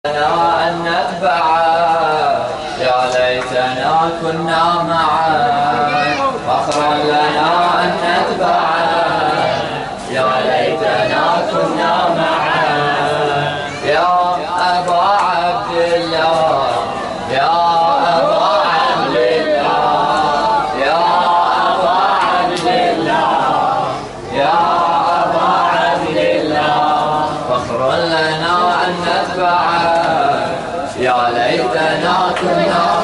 لنا أن نتبعك يا ليتنا كنا معك، فخرا لنا أن نتبعك يا ليتنا كنا معك. يا أبا عبد الله يا أبا عبد الله يا أبا عبد الله يا أبا عبد الله، فخر لنا أن نتبعك يا ليتنا كنا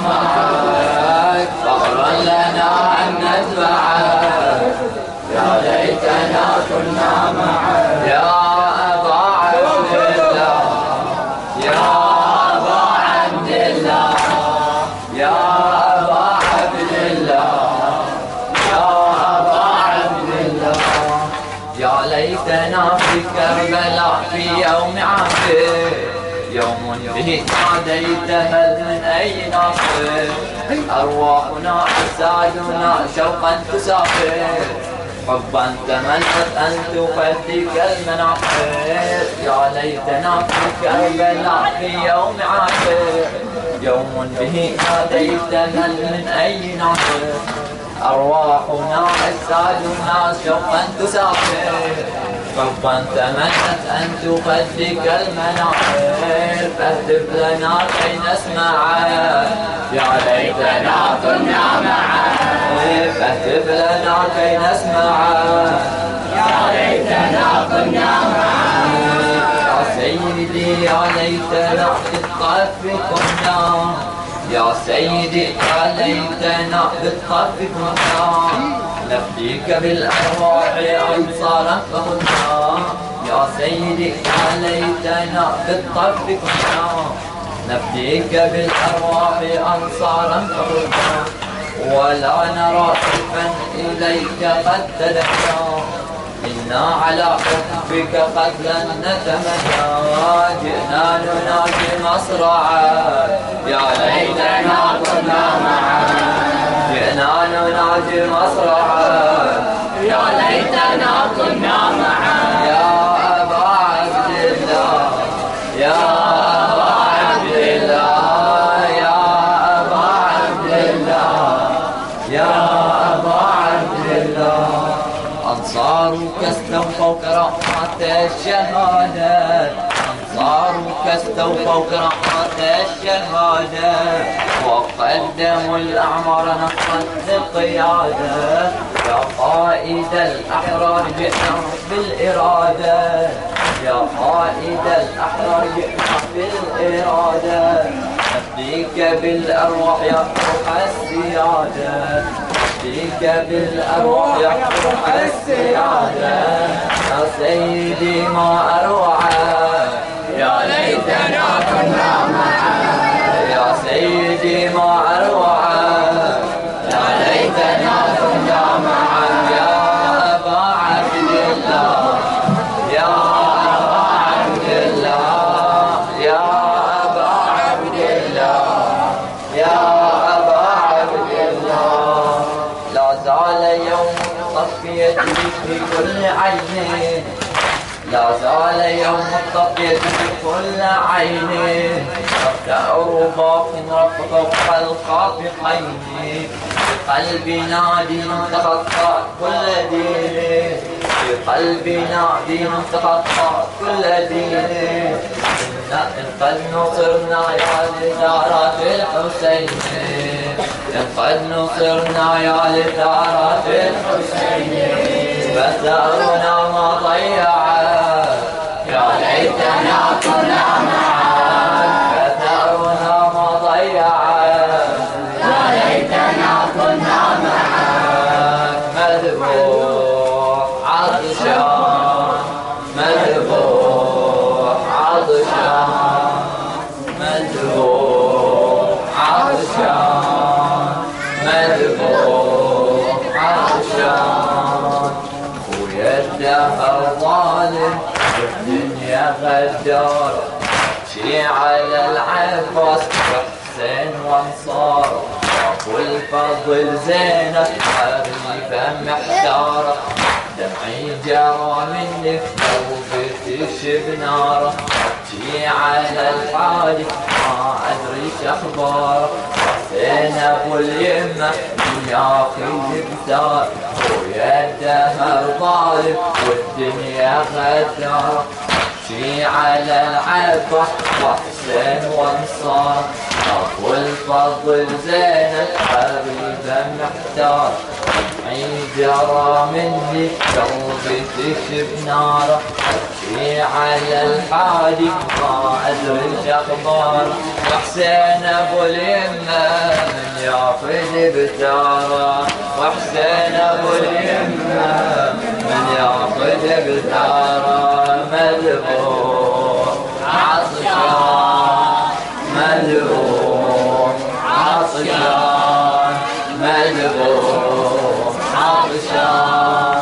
معك، فخر لنا أن نتبعك يا ليتنا كنا معك. يا أبا عبد الله يا أبا عبد الله يا أبا عبد الله يا أبا عبد الله، يا ليتنا في كربلاء في يوم عافية، يوم به ناديت هل من أي ناصر، أرواحنا أجسادنا شوقا تسافر، حبا تمنت أن تفديك المناحر. يا ليتنا في كربلاء في يوم عاشر، يوم به ناديت هل من أي ناصر، أرواحنا أجسادنا شوقا تسافر، حبا تمنت أن تفديك المناحر، فاهتف لنا كي نسمعك يا ليتنا كنا معك، فاهتف لنا كي نسمعك يا ليتنا كنا معك. يا سيدي يا ليتنا بالطرف كنا، يا سيدي يا ليتنا بالطرف كنا، نفديك بالأرواح أنصارا فكنا. يا سيدي يا ليتنا بالطرف كنا، نفديك بالأرواح أنصارا فكنا، ولا نرى كيفا إليك قد تدعنا، إنا على حبك قد لن نتمنى، جئنا نناجي مصرعك يا ليتنا كنا معك، جئنا نناجي مصرعك يا ليتنا كنا معك. يا أبا عبد الله يا أبا عبد الله يا أبا عبد الله يا أبا عبد الله، أنصارك استوفوا كرامات الشهادة، أنصارك استوفوا كرامات الشهادة، وقدموا الأعمار نصرا للقيادة، يا قائد الأحرار جئنا بالإرادة، يا قائد الأحرار جئنا بالإرادة، نفديك بالأرواح يا روح السيادة، نفديك بالأرواح يا روح السيادة. يا سيدي ما أروعك يا ليتنا كنا معك، يا سيدي ما أروعك يا ليتنا كنا معك. يا أبا عبد الله يا أبا عبد الله يا أبا عبد الله يا أبا عبد الله، لا زال يوم التصفية في كل عين، لا زال يوم التصفية في كل عين، تفتأر باق رب فوق الخافقين، في قلبي نادي تخطى كل دين، في قلبي نادي تخطى كل دين، إن قد نصرنا يا لثارات الحسين، إن قد نصرنا يا لثارات الحسين، فثارنا ما ضيعك يا ليتنا كنا معك، فثارنا ما ضيعك يا ليتنا كنا معك. مذبوح عطشان مذبوح عطشان مذبوح عطشان مذبوح عطشان، ويده الظالم والدنيا غدار، شي على العباس وحسين وانصار، ابو الفضل زينب حريفه محتاره، دمعي جرى منك وبتشب ناره. ابكي على الحادي ما ادري شخباره. حسين ابو اليمه ياخذ بثار ويا الدهر ظالم والدنيا غداره. ابكي على العباس وحسين وانصار ابو الفضل زينب حبيبه محتار. جرى مني قلبي تشب ناره. ابكي على الحادي ما ادري شخباره. وحسين ابو اليمه من ياخذ بثاره. وحسين ابو اليمه من ياخذ بثاره. مذبوح عطشان مذبوح عطشان مذبوح عطشان.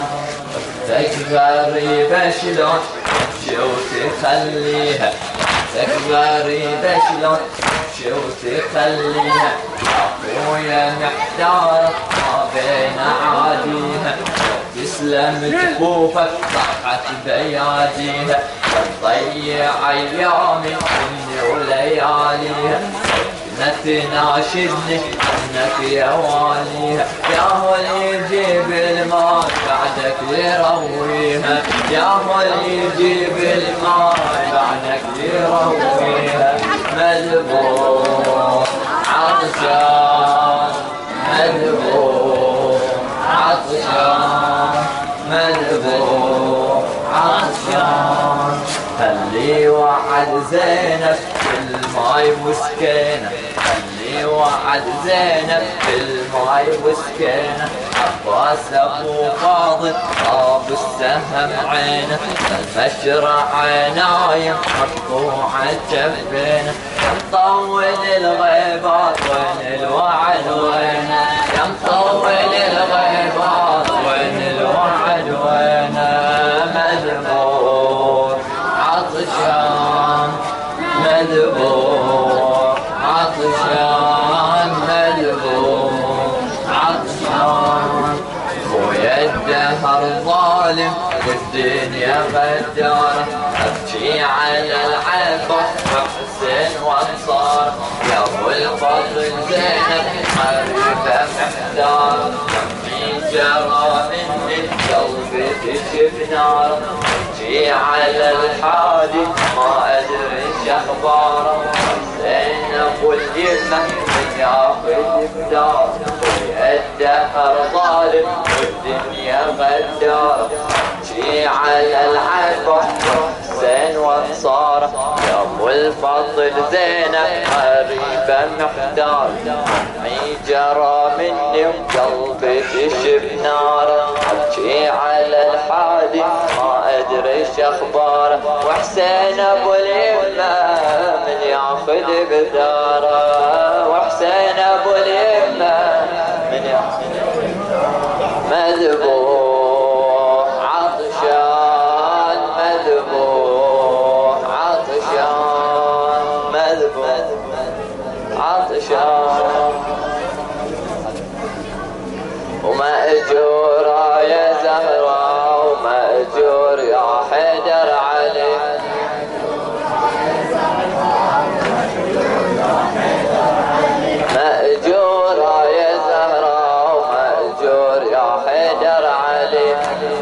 تكبري شلون شو تخليها. تكبري شلون شو تخليها. اخويا محتار ما بين عاديها. تسلم جفوفك طاحت بياديها. تضيع ايامي مني ولياليها. تناشدني عنك يا واليها. يا هو يجيب الماء بعدك يرويها. يا هو يجيب الماء بعدك يرويها. مذبوح عطشان مذبوح عطشان مذبوح عطشان. اللي وعد زينب بالماي وسكينه. اللي وعد زينب بالماي وسكينه. عباس ابو فاضل طاب السهم عينه. المشرع نايم مقطوع جبينه. مطول الغيبات وين الوعد وينه. يا مطول الغيبات وين الوعد وينه. مذبوح عطشان مذبوح عطشان مذبوح عطشان. ويا الدهر ظالم والدنيا غداره. ابكي على العباس وحسين وانصار. يا ابو الفضل زينب حبيبه محتار. دمي جرى مني قلبي تشب ناره. ابكي على الحادي ما ادري شخباره. حسين ابو اليمه من ياخذ بدار. ويا الدهر ظالم والدنيا غداره. ابكي على العباس حسين وانصاره. يا ابو الفضل زينب حبيبه محتار. دمعي جرى مني وقلبي تشب ناره. ابكي على الحادي ما ادري شخباره. وحسين ابو اليمه من ياخذ بثاره. وحسين ابو اليمه من ياخذ مذبوح عطشان مذبوح عطشان مذبوح عطشان. ومأجورة يا زهراء ومأجور يا حيدر علي. مأجورة يا زهراء ومأجور يا حيدر علي.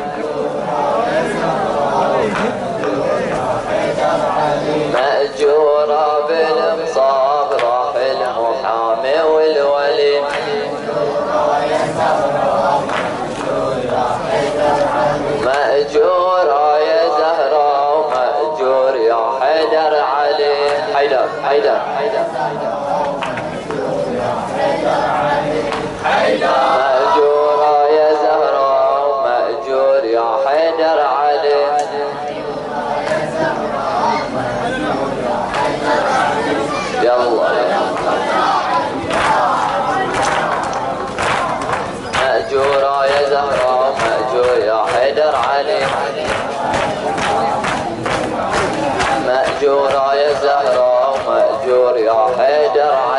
مأجورة بالمصاب راح المحامي والولي. مأجورة يا زهراء ومأجور يا حيدر علي. حيدر حيدر حيدر مأجورة يا زهراء ومأجور يا حيدر علي. يلا مأجورة يا زهراء ومأجور يا حيدر علي. مأجورة يا زهراء ومأجور يا حيدر علي.